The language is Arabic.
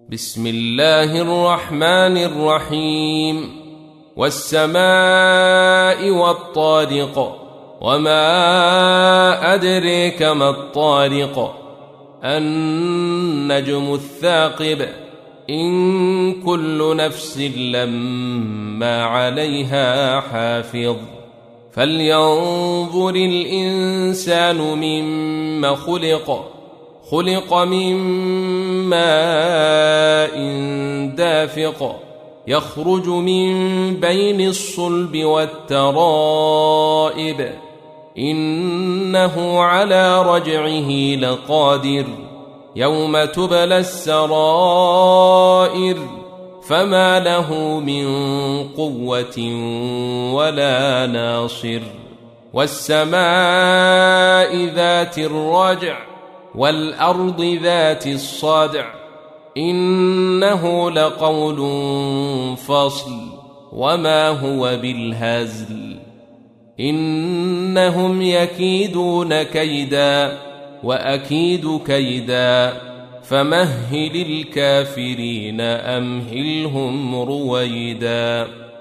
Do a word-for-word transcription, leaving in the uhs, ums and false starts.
بسم الله الرحمن الرحيم والسماء والطارق وما أدريك ما الطارق النجم الثاقب إن كل نفس لما عليها حافظ فلينظر الإنسان مما خلق خلق من ماء دافق يخرج من بين الصلب والترائب إنه على رجعه لقادر يوم تبلى السرائر فما له من قوة ولا ناصر والسماء ذات الرجع والأرض ذات الصدع إنه لقول فصل وما هو بالهزل إنهم يكيدون كيدا وأكيد كيدا فمهل الكافرين أمهلهم رويدا.